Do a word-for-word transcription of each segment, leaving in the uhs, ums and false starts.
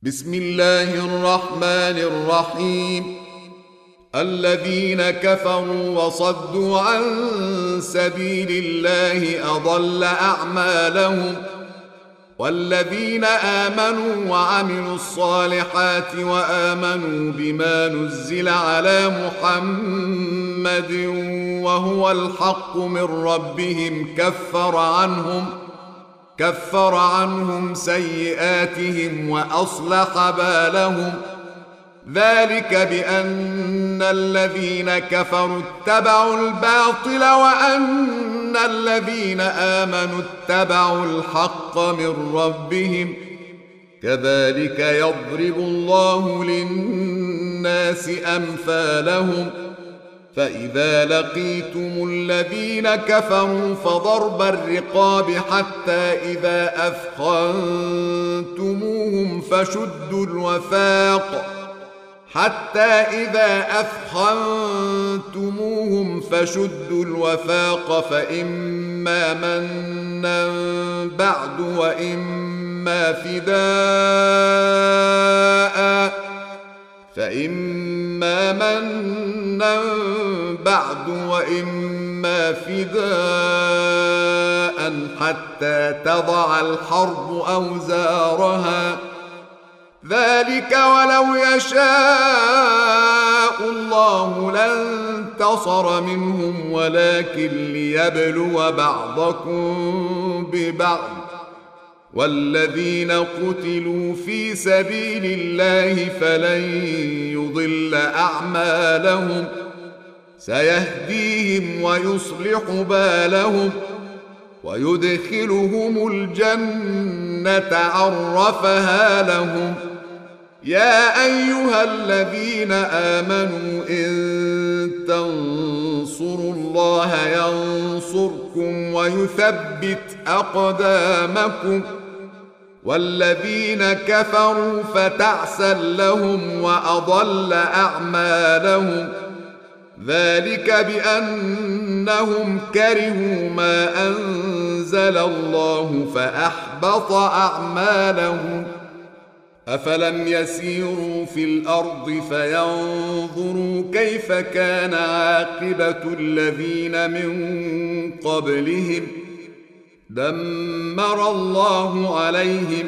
بسم الله الرحمن الرحيم. الذين كفروا وصدوا عن سبيل الله أضل أعمالهم، والذين آمنوا وعملوا الصالحات وآمنوا بما نزل على محمد وهو الحق من ربهم كفر عنهم كفر عنهم سيئاتهم وأصلح بالهم. ذلك بأن الذين كفروا اتبعوا الباطل وأن الذين آمنوا اتبعوا الحق من ربهم. كذلك يضرب الله للناس أمثالهم. فإذا لقيتم الذين كفروا فضرب الرقاب حتى إذا أثخنتموهم فشدوا الوثاق حتى إذا أثخنتموهم فشدوا الوثاق فإما منا بعد وإما فداء فإما منا بعد وإما فداء حتى تضع الحرب أوزارها. ذلك ولو يشاء الله لانتصر منهم ولكن ليبلو بعضكم ببعض. والذين قتلوا في سبيل الله فلن يضل أعمالهم سيهديهم ويصلح بالهم ويدخلهم الجنة عرفها لهم. يا أيها الذين آمنوا إن تنصروا الله ينصركم ويثبت أقدامكم. والذين كفروا فتعسا لهم وأضل أعمالهم. ذلك بأنهم كرهوا ما أنزل الله فأحبط أعمالهم. أفلم يسيروا في الأرض فينظروا كيف كان عاقبة الذين من قبلهم. دمر الله عليهم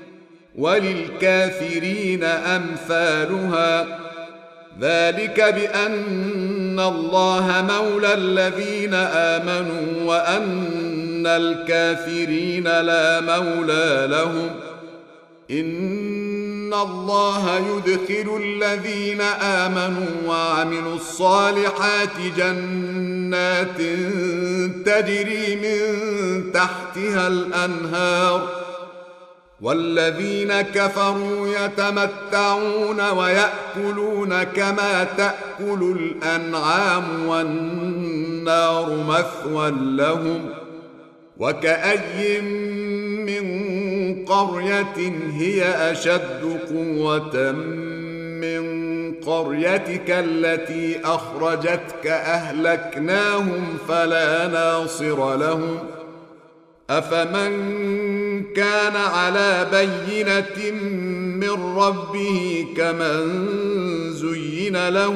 وللكافرين أمثالها. ذلك بأن الله مولى الذين آمنوا وأن الكافرين لا مولى لهم. إن الله يدخل الذين آمنوا وعملوا الصالحات جنات تجري من تحتها الأنهار. والذين كفروا يتمتعون ويأكلون كما تأكل الأنعام والنار مثوى لهم. وكأي من قرية هي أشد قوة من قريتك التي أخرجتك أهلكناهم فلا ناصر لهم. أفمن كان على بينة من ربه كمن زين له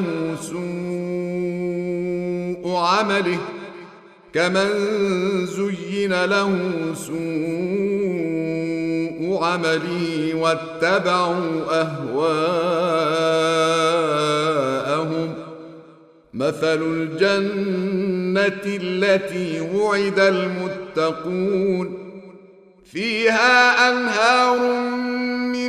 سوء عمله كمن زين له سوء عمله واتبعوا أهواءهم. مثل الجنة التي وعد المتقون فيها أنهار من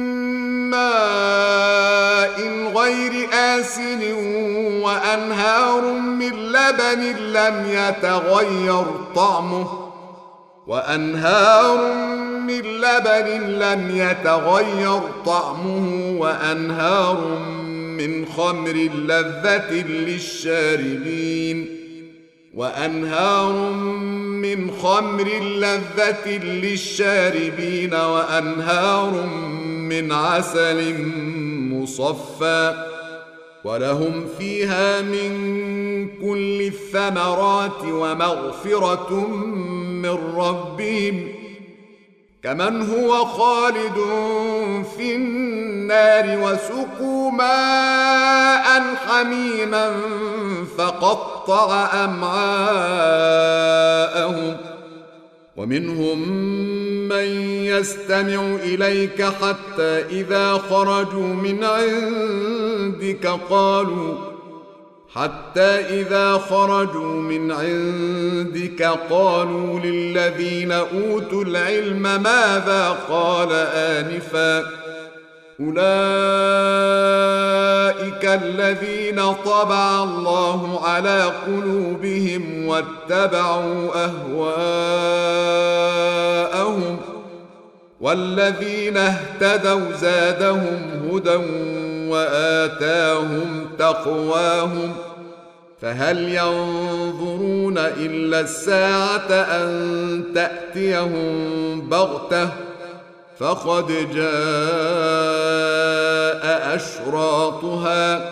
ماء غير آسن وأنهار من لبن لم يتغير طعمه وأنهار من لبن لم يتغير طعمه وأنهار من خمر لذة للشاربين وأنهار من خمر لذة للشاربين وأنهار من عسل مصفى ولهم فيها من كل الثمرات ومغفرة من ربهم كمن هو خالد في النار النار وسقوا ماء حميما فقطع أمعاءهم ومنهم من يستمع إليك حتى إذا خرجوا من عندك قالوا حتى إذا خرجوا من عندك قالوا للذين أوتوا العلم ماذا قال آنفا أولئك الذين طبع الله على قلوبهم واتبعوا أهواءهم والذين اهتدوا زادهم هدى وآتاهم تقواهم فهل ينظرون إلا الساعة أن تأتيهم بغتة فقد جاء أشراطها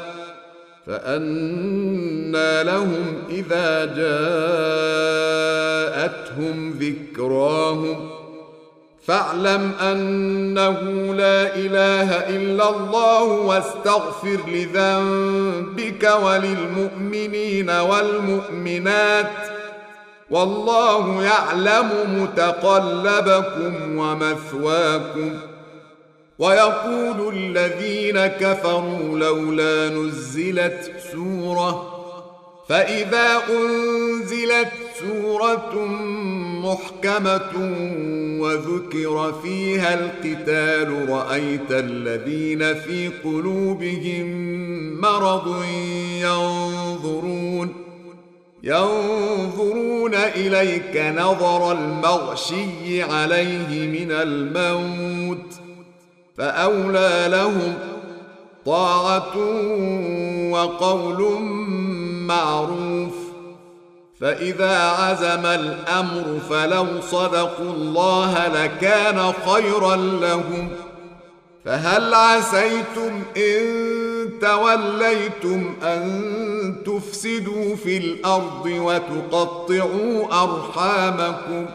فأنى لهم إذا جاءتهم ذكراهم فاعلم أنه لا إله إلا الله واستغفر لذنبك وللمؤمنين والمؤمنات والله يعلم متقلبكم ومثواكم ويقول الذين كفروا لولا نزلت سورة فإذا أنزلت سورة محكمة وذكر فيها القتال رأيت الذين في قلوبهم مرض ينظرون ينظرون إليك نظر المغشي عليه من الموت فأولى لهم طاعة وقول معروف فإذا عزم الأمر فلو صدقوا الله لكان خيرا لهم فهل عسيتم إن توليتم أن تفسدوا في الأرض وتقطعوا أرحامكم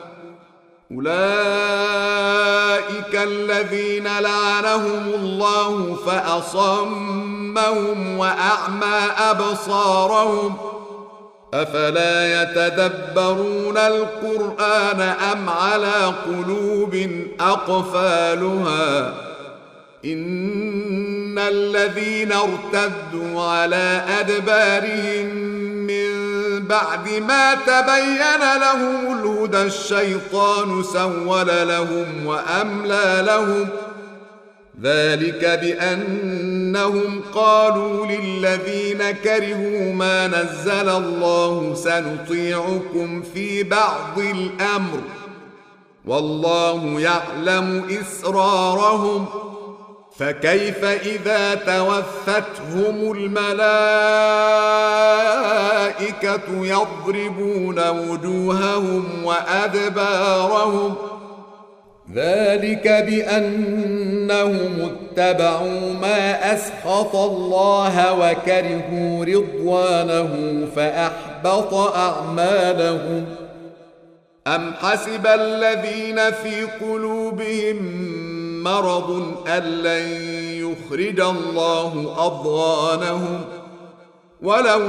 أولئك الذين لعنهم الله فأصمهم وأعمى أبصارهم أفلا يتدبرون القرآن أم على قلوب أقفالها إن الذين ارتدوا على أدبارهم من بعد ما تبين لهم الهدى الشيطان سول لهم وأملى لهم ذلك بأنهم قالوا للذين كرهوا ما نزل الله سنطيعكم في بعض الأمر والله يعلم إسرارهم فكيف إذا توفتهم الملائكة يضربون وجوههم وأدبارهم ذلك بأنهم اتبعوا ما أسخط الله وكرهوا رضوانه فأحبط أعمالهم أم حسب الذين في قلوبهم مرض أن لن يخرج الله أضغانهم ولو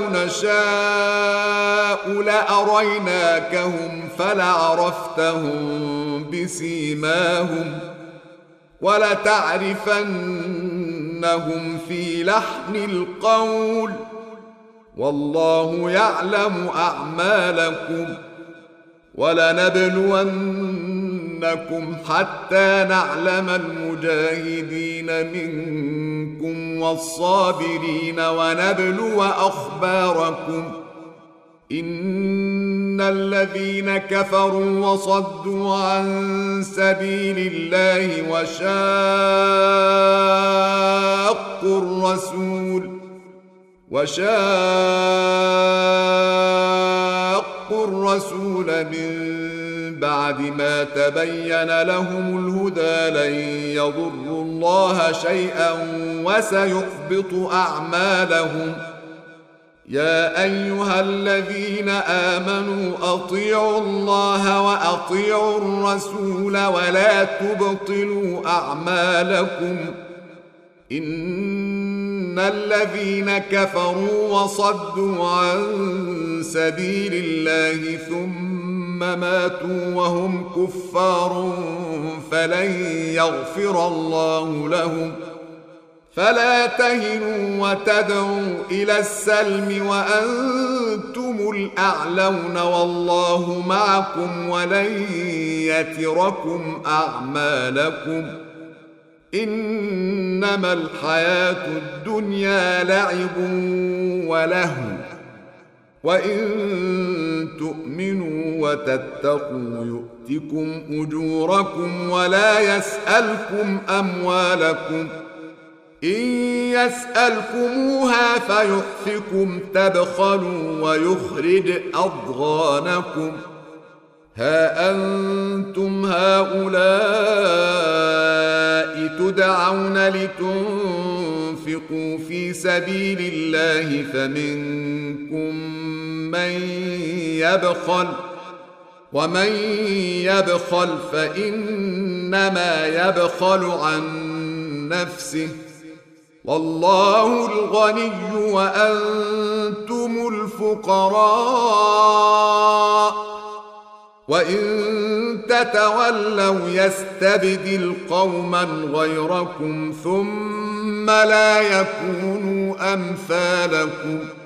نشاء لأريناكهم فلعرفتهم بسيماهم ولتعرفنهم في لحن القول والله يعلم أعمالكم ولنبلونكم حتى نعلم المجاهدين منكم والصابرين ونبلو أخباركم إن الذين كفروا وصدوا عن سبيل الله وشاقوا الرسول وشاقوا الرسول من بعد ما تبين لهم الهدى لن يضروا الله شيئا وسيحبط أعمالهم يا أيها الذين آمنوا أطيعوا الله وأطيعوا الرسول ولا تبطلوا أعمالكم إن الذين كفروا وصدوا عن سبيل الله ثم ماتوا وهم كفار فلن يغفر الله لهم فلا تهنوا وتدعوا إلى السلم وأنتم الأعلون والله معكم ولن يتركم أعمالكم إنما الحياة الدنيا لعب ولهو وإن تؤمنوا وتتقوا يؤتكم أجوركم ولا يسألكم أموالكم إن يسألكموها فيحفكم تبخلوا ويخرج أضغانكم ها أنتم هؤلاء تدعون لتنفقوا في سبيل الله فمنكم من يبخل ومن يبخل فإنما يبخل عن نفسه والله الغني وأنتم الفقراء وإن تتولوا يستبدل قوما غيركم ثم لا يكونوا أمثالكم